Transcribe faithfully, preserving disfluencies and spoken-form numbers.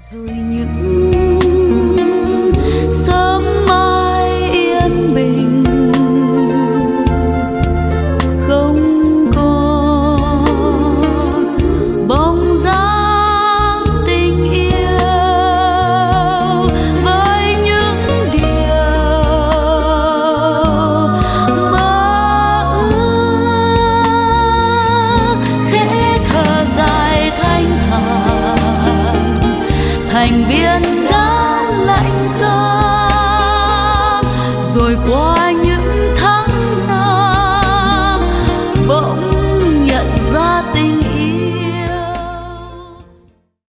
rồi những sớm mai yên bình không còn bóng dáng tình yêu với những điều mơ ước khẽ thở dài thanh thản thành viên đã lạnh câm rồi qua